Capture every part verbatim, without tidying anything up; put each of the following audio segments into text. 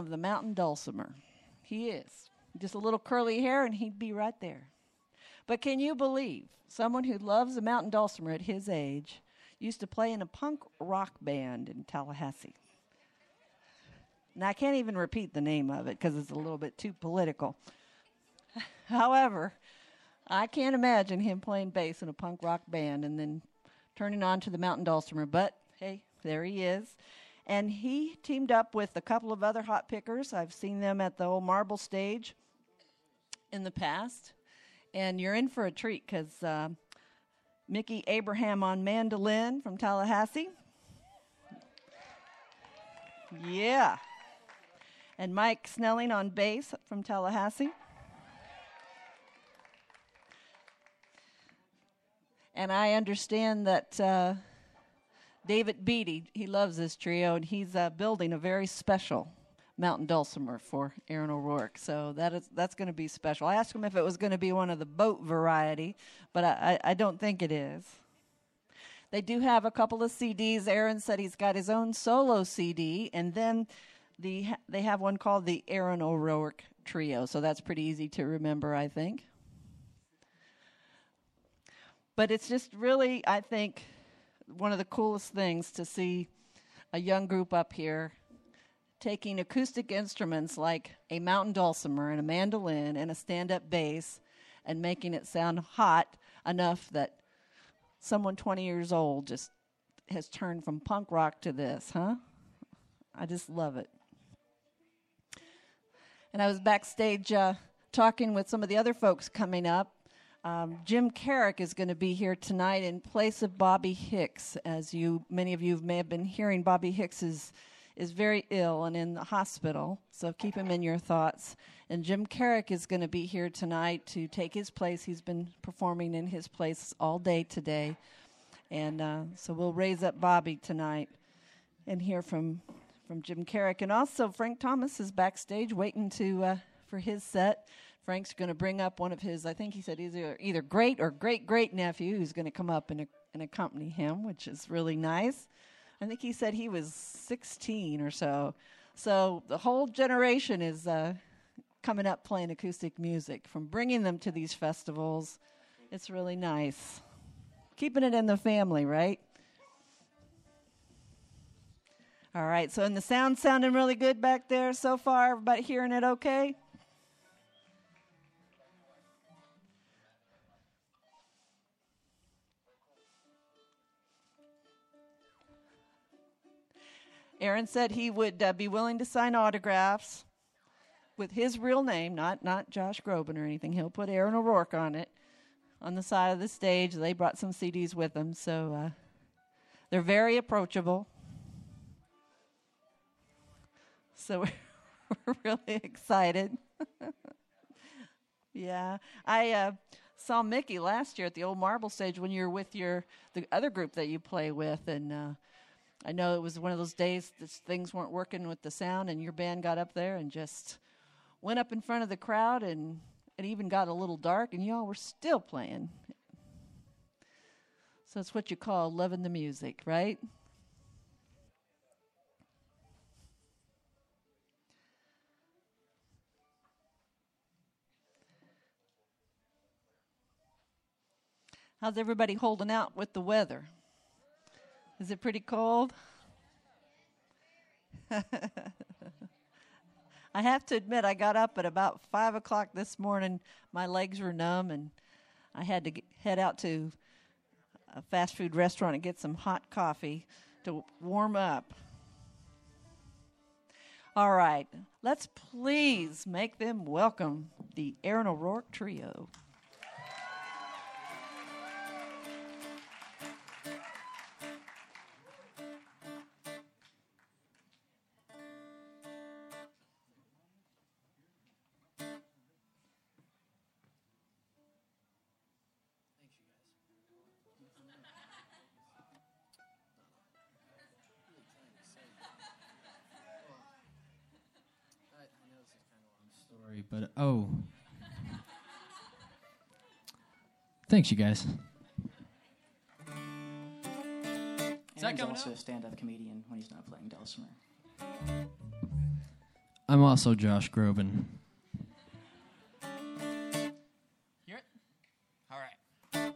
of the mountain dulcimer. He is. Just a little curly hair, and he'd be right there. But can you believe someone who loves the mountain dulcimer at his age used to play in a punk rock band in Tallahassee? Now, I can't even repeat the name of it because it's a little bit too political. However, I can't imagine him playing bass in a punk rock band and then turning on to the mountain dulcimer. But, hey, there he is. And he teamed up with a couple of other hot pickers. I've seen them at the old Marble stage in the past. And you're in for a treat because uh, Mickey Abraham on mandolin from Tallahassee. Yeah. And Mike Snelling on bass from Tallahassee. And I understand that uh, David Beatty, he loves this trio, and he's uh, building a very special mountain dulcimer for Aaron O'Rourke. So that is that's going to be special. I asked him if it was going to be one of the boat variety, but I, I, I don't think it is. They do have a couple of C Ds. Aaron said he's got his own solo C D, and then the they have one called the Aaron O'Rourke Trio. So that's pretty easy to remember, I think. But it's just really, I think, one of the coolest things to see a young group up here taking acoustic instruments like a mountain dulcimer and a mandolin and a stand-up bass and making it sound hot enough that someone twenty years old just has turned from punk rock to this, huh? I just love it. And I was backstage uh, talking with some of the other folks coming up. Um, Jim Carrick is going to be here tonight in place of Bobby Hicks. As you, many of you may have been hearing, Bobby Hicks is is very ill and in the hospital, so keep him in your thoughts. And Jim Carrick is going to be here tonight to take his place. He's been performing in his place all day today. And uh, so we'll raise up Bobby tonight and hear from, from Jim Carrick. And also Frank Thomas is backstage waiting to uh, for his set. Frank's going to bring up one of his, I think he said either, either great or great-great-nephew who's going to come up and, and accompany him, which is really nice. I think he said he was sixteen or so. So the whole generation is uh, coming up playing acoustic music, from bringing them to these festivals. It's really nice. Keeping it in the family, right? All right, so and the sound sounding really good back there so far? Everybody hearing it okay? Aaron said he would uh, be willing to sign autographs with his real name, not not Josh Groban or anything. He'll put Aaron O'Rourke on it on the side of the stage. They brought some C Ds with them, so uh, they're very approachable. So we're really excited. Yeah, I uh, saw Mickey last year at the old Marble stage when you were with your the other group that you play with, and uh, I know it was one of those days that things weren't working with the sound, and your band got up there and just went up in front of the crowd, and it even got a little dark, and y'all were still playing. So it's what you call loving the music, right? How's everybody holding out with the weather? Is it pretty cold? I have to admit, I got up at about five o'clock this morning. My legs were numb, and I had to get, head out to a fast food restaurant and get some hot coffee to warm up. All right, let's please make them welcome the Aaron O'Rourke Trio. But oh, thanks, you guys. Aaron's also a stand-up comedian when he's not playing dulcimer. I'm also Josh Groban. Hear it? All right.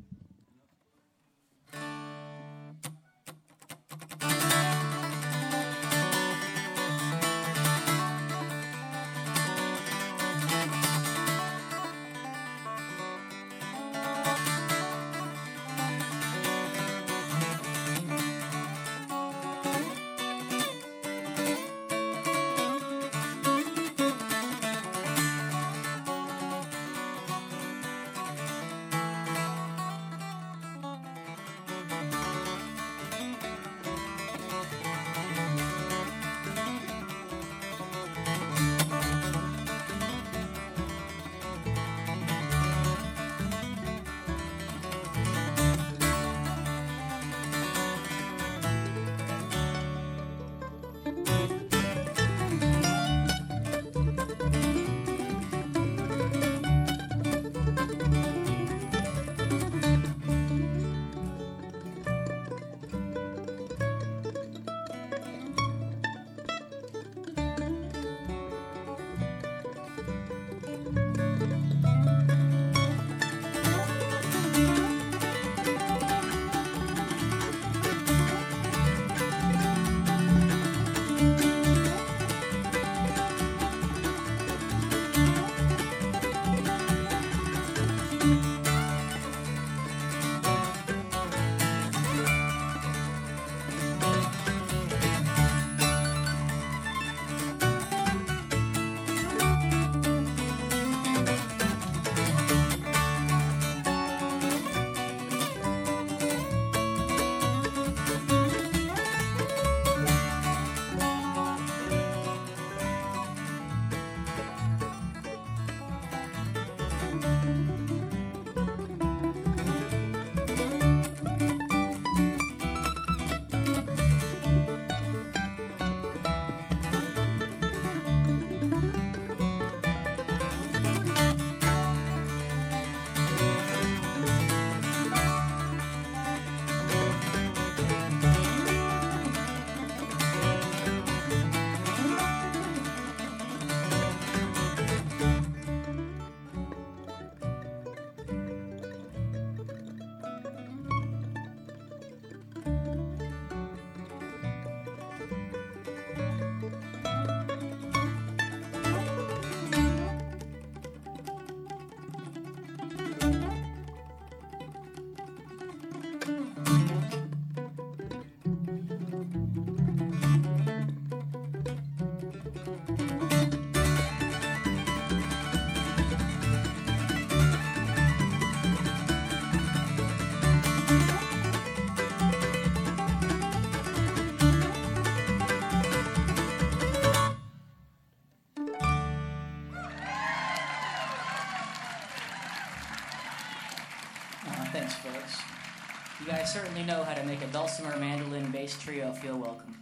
Thanks, folks. You guys certainly know how to make a dulcimer, mandolin, bass trio feel welcome.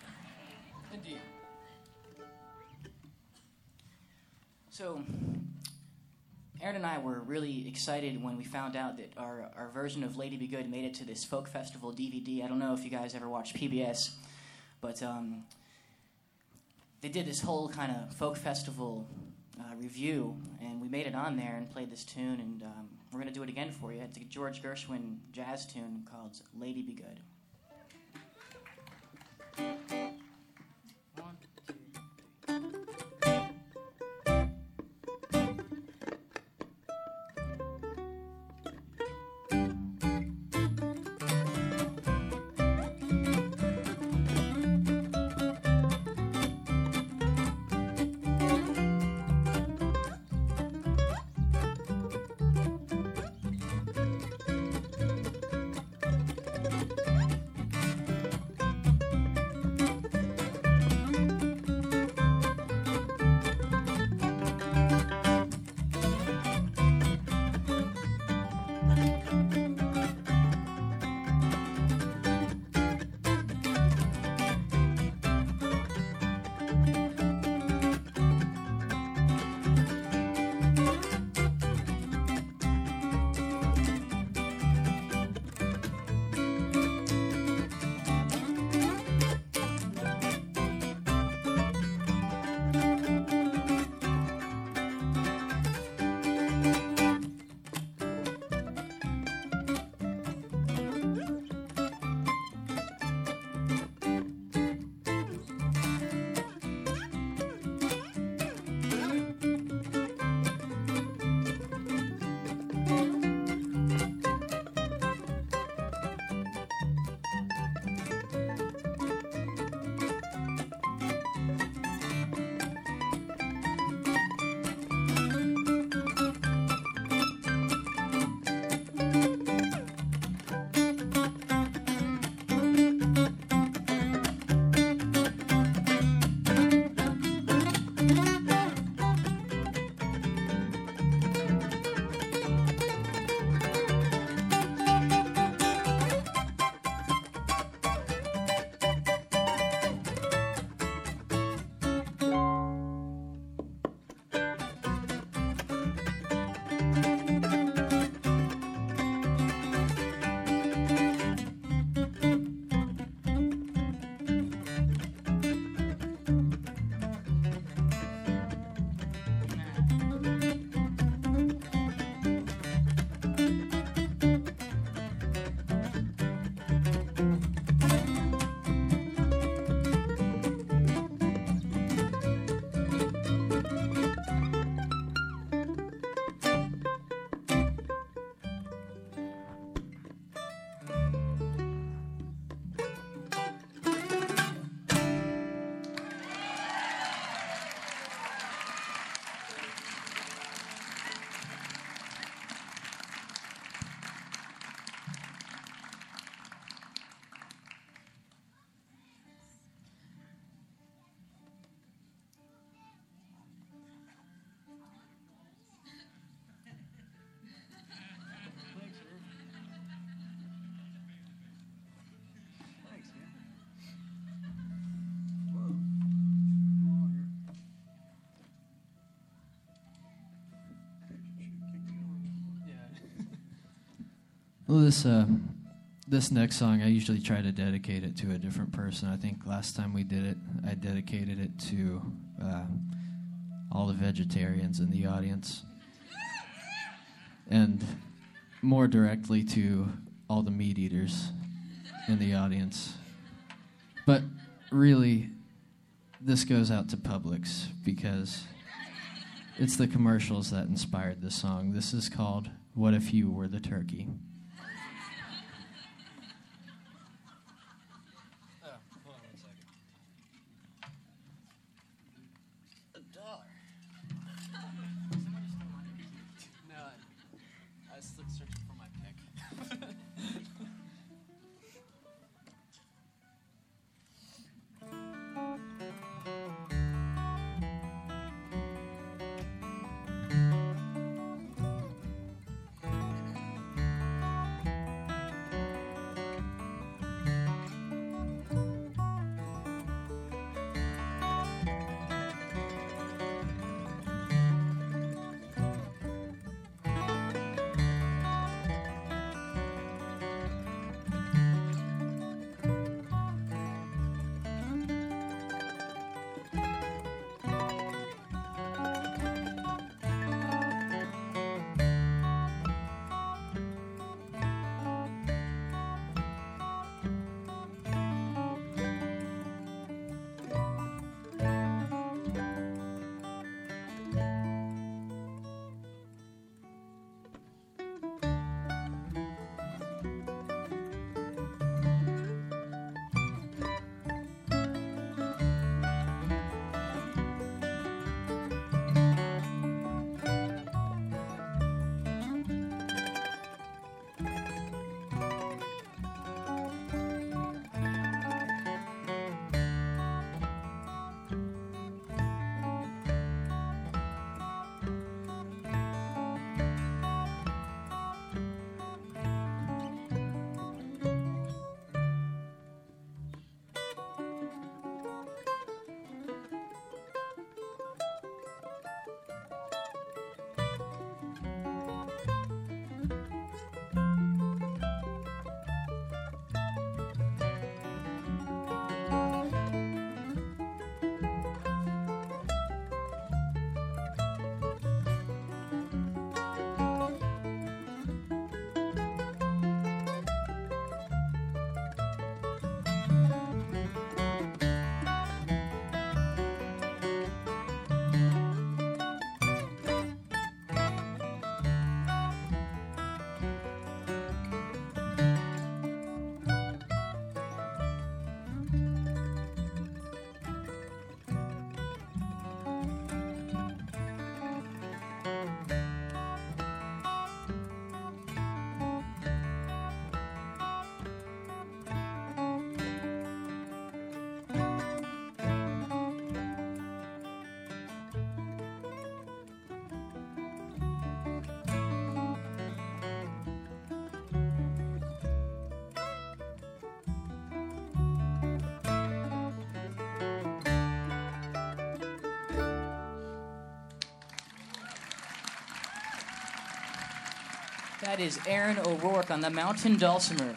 Indeed. So, Aaron and I were really excited when we found out that our, our version of Lady Be Good made it to this folk festival D V D. I don't know if you guys ever watched P B S, but um, they did this whole kind of folk festival uh, review, and we made it on there and played this tune, and um, we're going to do it again for you. It's a George Gershwin jazz tune called Lady Be Good. One, two, three. Well, this uh, this next song, I usually try to dedicate it to a different person. I think last time we did it, I dedicated it to uh, all the vegetarians in the audience, and more directly to all the meat eaters in the audience. But really, this goes out to Publix because it's the commercials that inspired this song. This is called What If You Were the Turkey? That is Aaron O'Rourke on the Mountain Dulcimer.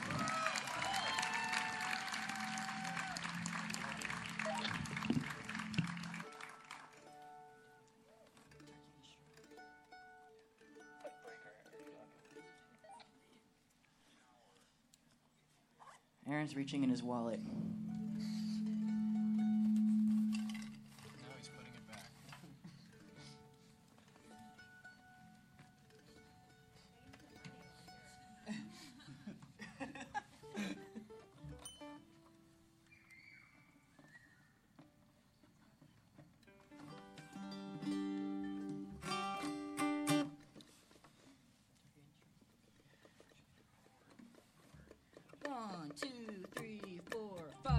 Aaron's reaching in his wallet. One, two, three, four, five.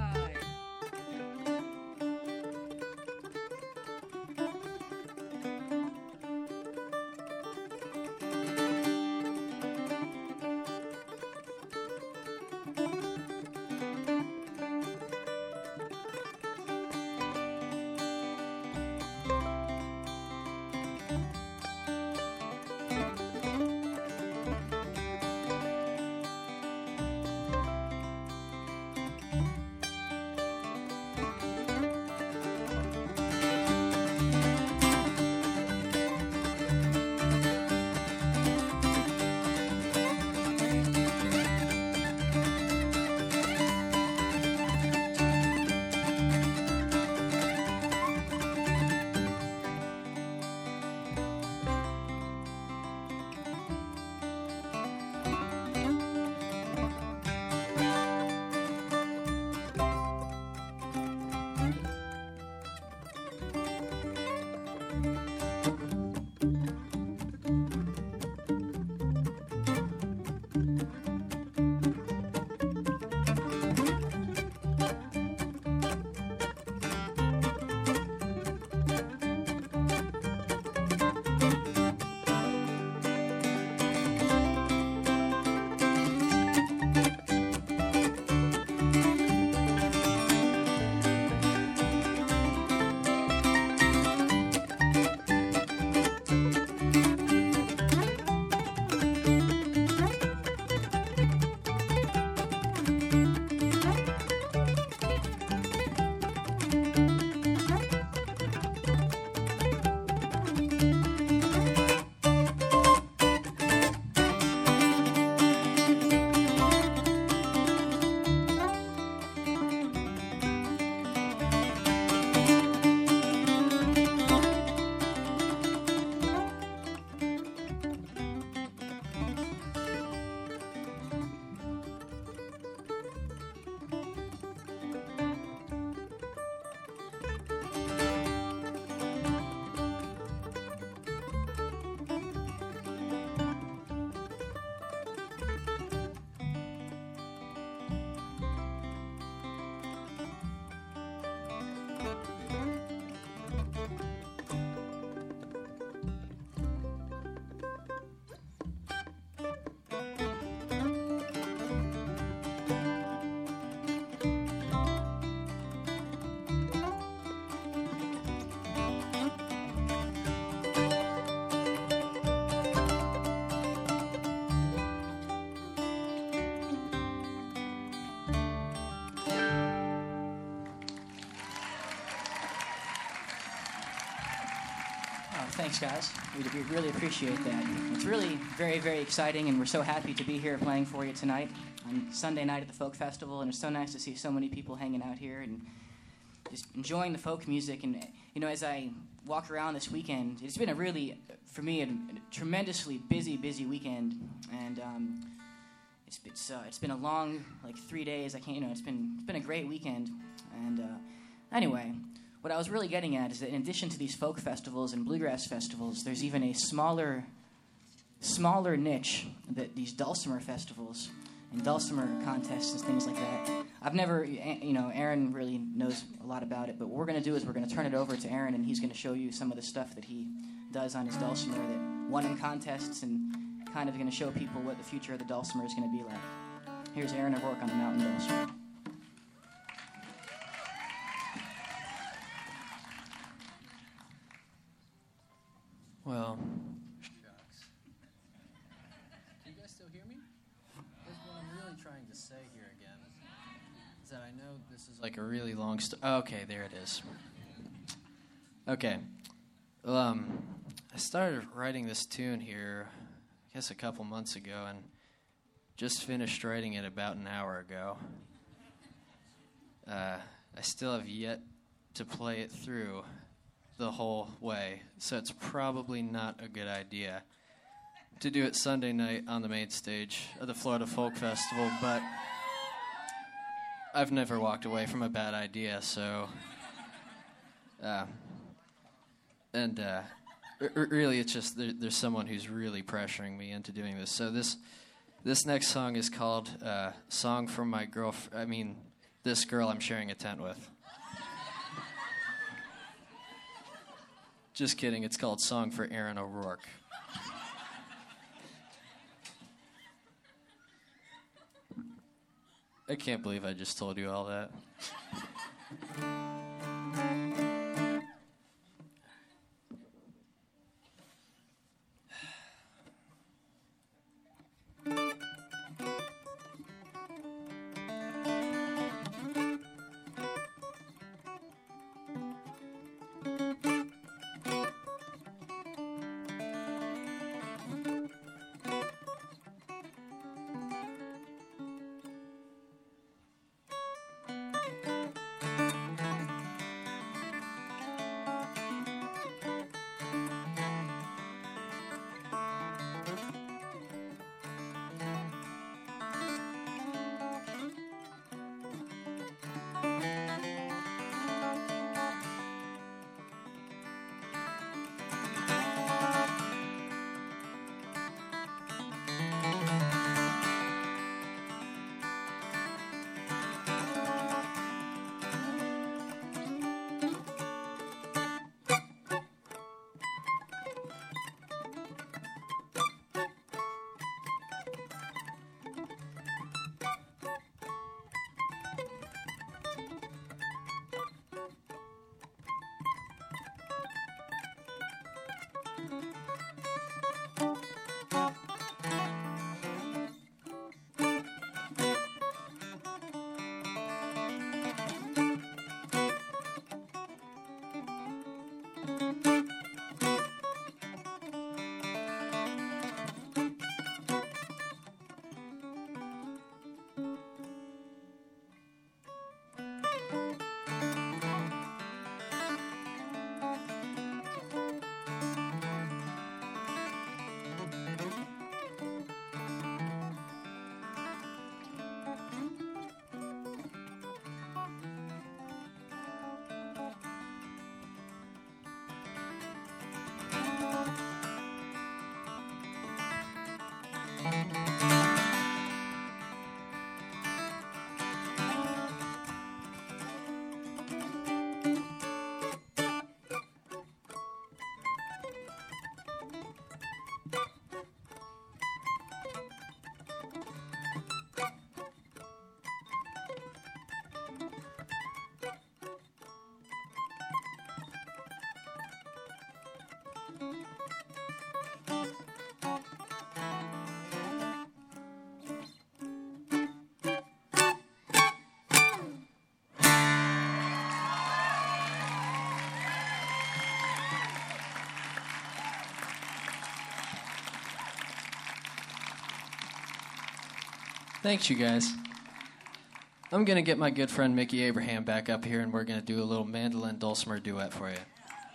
thanks, guys. We, we really appreciate that. It's really very, very exciting, and we're so happy to be here playing for you tonight on Sunday night at the Folk Festival, and it's so nice to see so many people hanging out here and just enjoying the folk music. And, you know, as I walk around this weekend, it's been a really, for me, a, a tremendously busy, busy weekend, and um, it's it's uh, it's been a long, like, three days. I can't, you know, it's been it's been a great weekend, and uh, anyway. What I was really getting at is that in addition to these folk festivals and bluegrass festivals, there's even a smaller, smaller niche, that these dulcimer festivals and dulcimer contests and things like that. I've never, you know, Aaron really knows a lot about it, but what we're going to do is we're going to turn it over to Aaron, and he's going to show you some of the stuff that he does on his dulcimer that won in contests, and kind of going to show people what the future of the dulcimer is going to be like. Here's Aaron O'Rourke on the mountain dulcimer. Well, shucks. Can you guys still hear me? Because what I'm really trying to say here again is that I know this is like a really long story. Oh, okay, there it is. Okay. Well, um, I started writing this tune here, I guess a couple months ago, and just finished writing it about an hour ago. Uh, I still have yet to play it through the whole way, so it's probably not a good idea to do it Sunday night on the main stage of the Florida Folk Festival, but I've never walked away from a bad idea, so uh, and uh, r- really it's just there, there's someone who's really pressuring me into doing this. So this this next song is called uh, Song from My Girl, I mean this girl I'm sharing a tent with. Just kidding, it's called Song for Aaron O'Rourke. I can't believe I just told you all that. Thanks, you guys. I'm going to get my good friend Mickey Abraham back up here, and we're going to do a little mandolin dulcimer duet for you.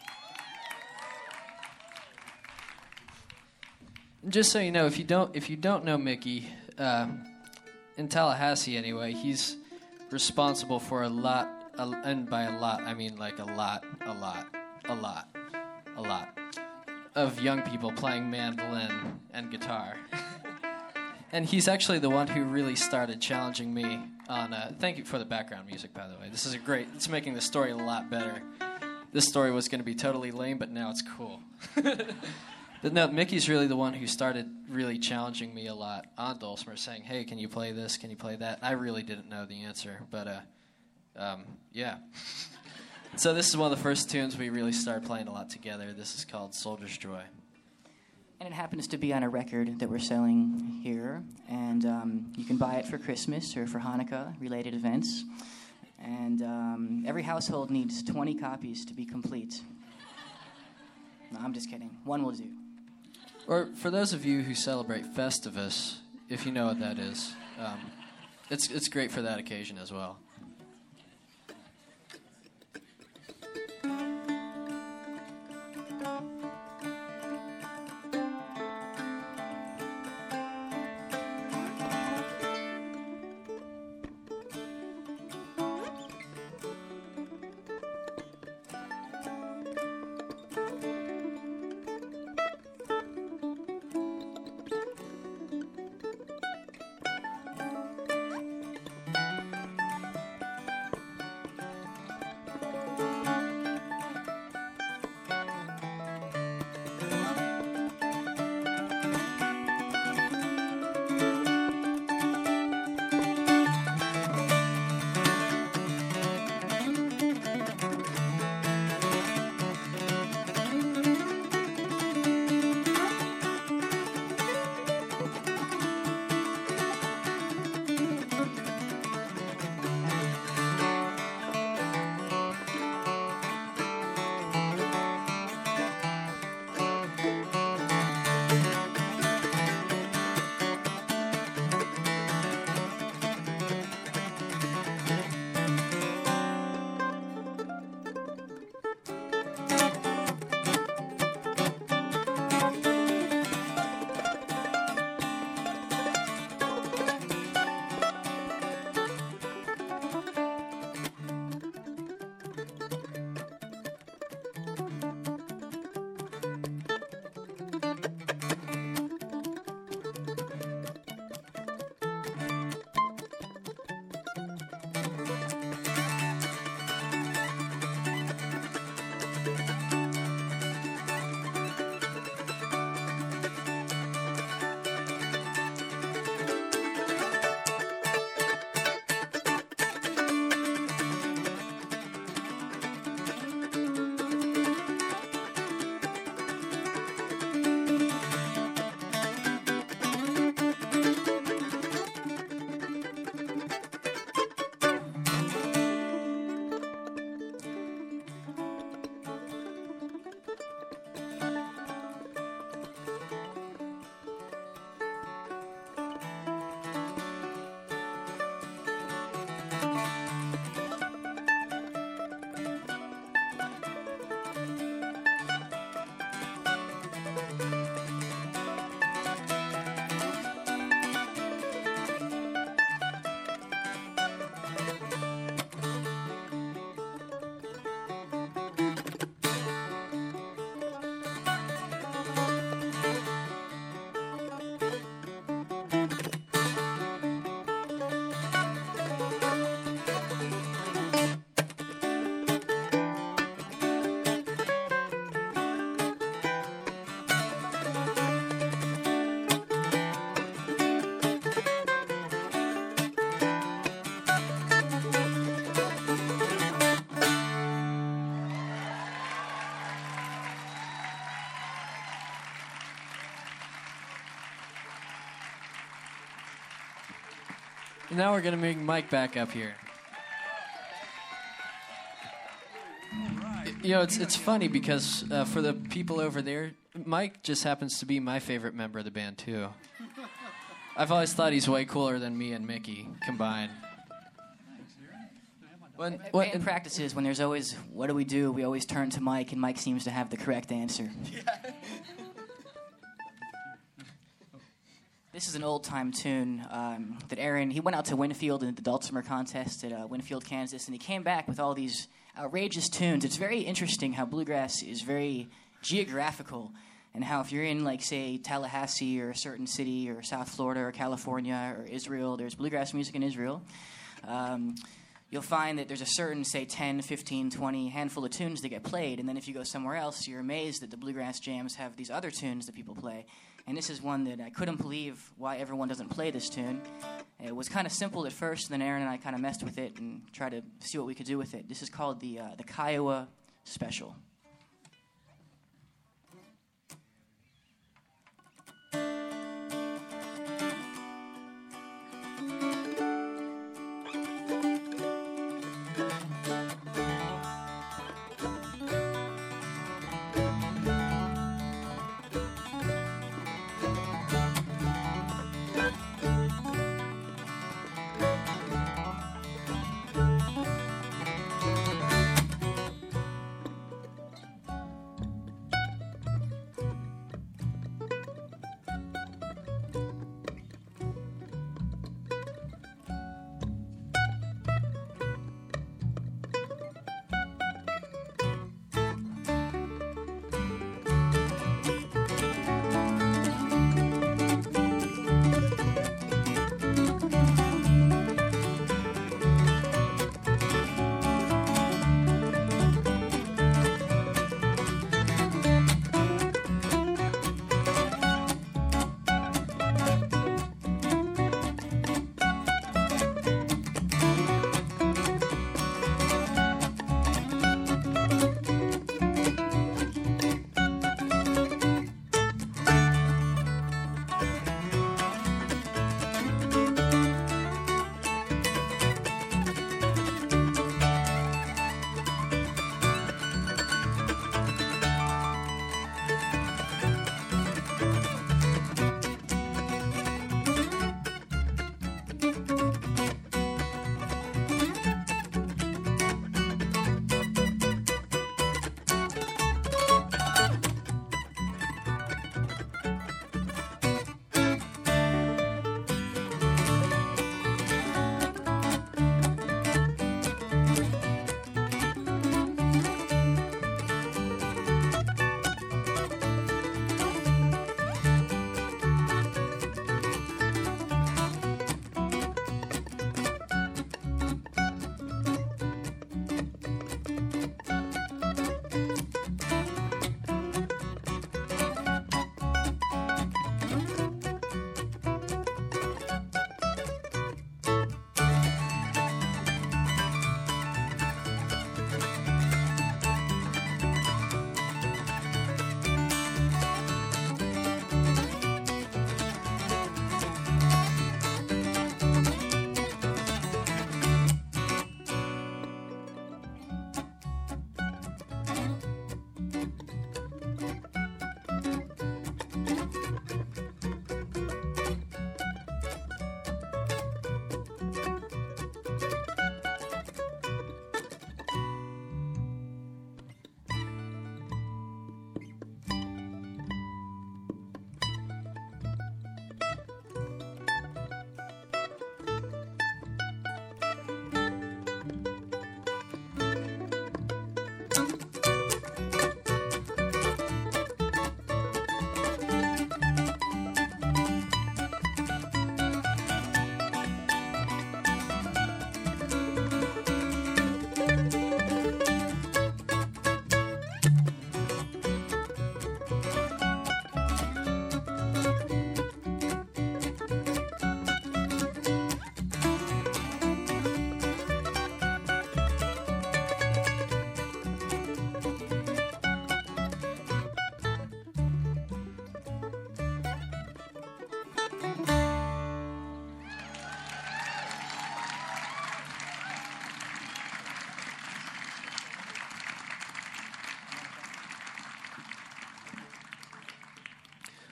Just so you know, if you don't if you don't know Mickey, uh, in Tallahassee anyway, he's responsible for a lot, a, and by a lot, I mean like a lot, a lot, a lot, a lot of young people playing mandolin and guitar. And he's actually the one who really started challenging me on, uh, thank you for the background music, by the way. This is a great, it's making the story a lot better. This story was going to be totally lame, but now it's cool. But no, Mickey's really the one who started really challenging me a lot on dulcimer, saying, hey, can you play this, can you play that? I really didn't know the answer, but uh, um, yeah. So this is one of the first tunes we really started playing a lot together. This is called Soldier's Joy. And it happens to be on a record that we're selling here, and um, you can buy it for Christmas or for Hanukkah-related events. And um, every household needs twenty copies to be complete. No, I'm just kidding. One will do. Or for those of you who celebrate Festivus, if you know what that is, um, it's it's great for that occasion as well. Now we're going to bring Mike back up here. You know, it's it's funny because uh, for the people over there, Mike just happens to be my favorite member of the band, too. I've always thought he's way cooler than me and Mickey combined. When, when, in practices, when there's always, what do we do? We always turn to Mike, and Mike seems to have the correct answer. Yeah. This is an old-time tune um, that Aaron, he went out to Winfield in the Dulcimer contest at uh, Winfield, Kansas, and he came back with all these outrageous tunes. It's very interesting how bluegrass is very geographical, and how if you're in, like, say, Tallahassee or a certain city or South Florida or California or Israel, there's bluegrass music in Israel. Um, you'll find that there's a certain, say, ten, fifteen, twenty handful of tunes that get played, and then if you go somewhere else, you're amazed that the bluegrass jams have these other tunes that people play. And this is one that I couldn't believe why everyone doesn't play this tune. It was kind of simple at first, and then Aaron and I kind of messed with it and tried to see what we could do with it. This is called the uh, the Kiowa Special.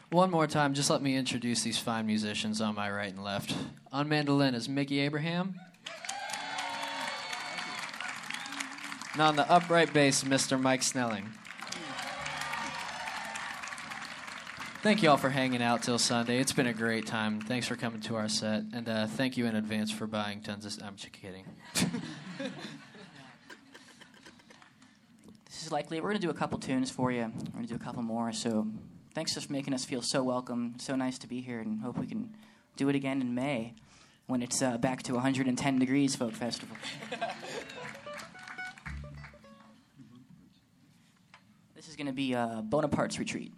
One more time, just let me introduce these fine musicians on my right and left. On mandolin is Mickey Abraham. And on the upright bass, Mister Mike Snelling. Thank you all for hanging out till Sunday. It's been a great time. Thanks for coming to our set. And uh, thank you in advance for buying tons of... I'm just kidding. This is likely. We're going to do a couple tunes for you. We're going to do a couple more. So thanks for making us feel so welcome. So nice to be here, and hope we can do it again in May when it's uh, back to one hundred ten degrees Folk Festival. This is going to be uh, Bonaparte's Retreat.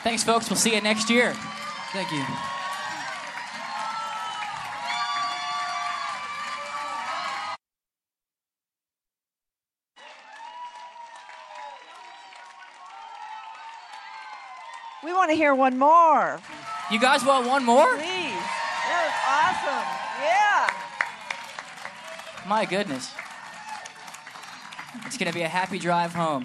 Thanks, folks. We'll see you next year. Thank you. We want to hear one more. You guys want one more? Please. That was awesome. Yeah. My goodness. It's going to be a happy drive home.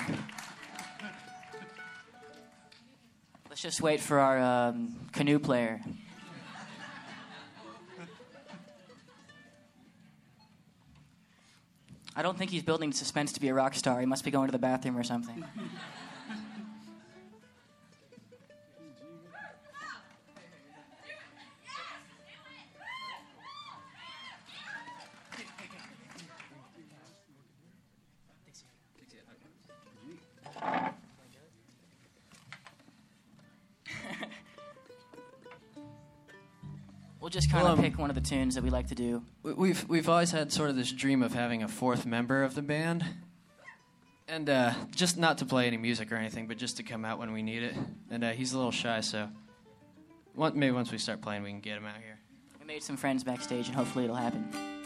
Let's just wait for our um, canoe player. I don't think he's building suspense to be a rock star. He must be going to the bathroom or something. We'll just kind of Well, um, pick one of the tunes that we like to do. We- We've we've always had sort of this dream of having a fourth member of the band, and uh, just not to play any music or anything, but just to come out when we need it. And uh, he's a little shy, so one, maybe once we start playing, we can get him out here. We made some friends backstage, and hopefully it'll happen.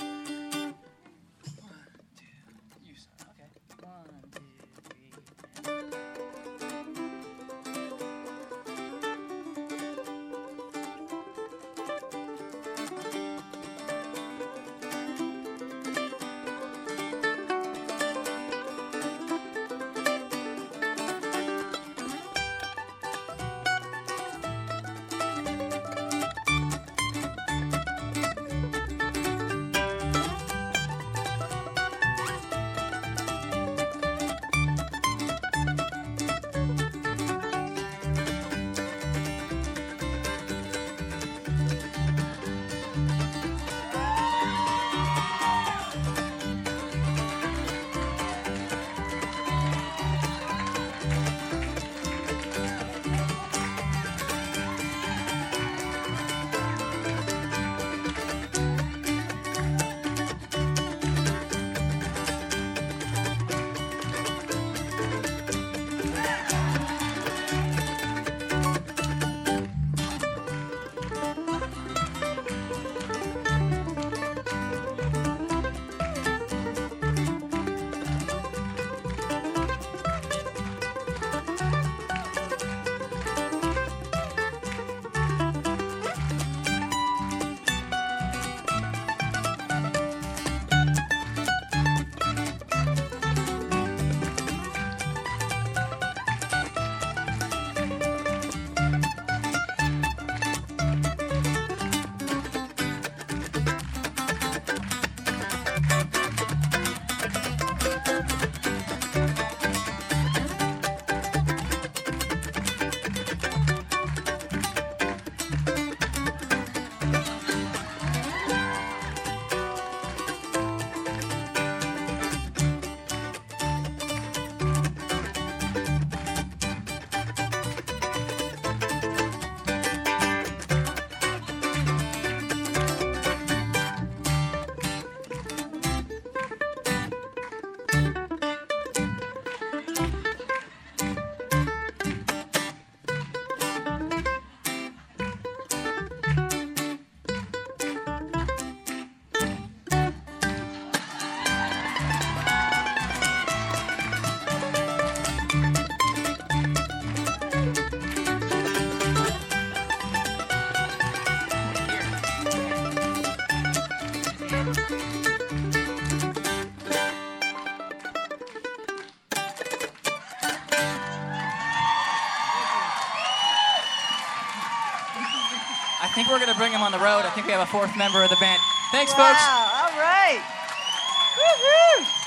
I think we're going to bring him on the road. I think we have a fourth member of the band. Thanks, wow, folks. All right. Woo-hoo.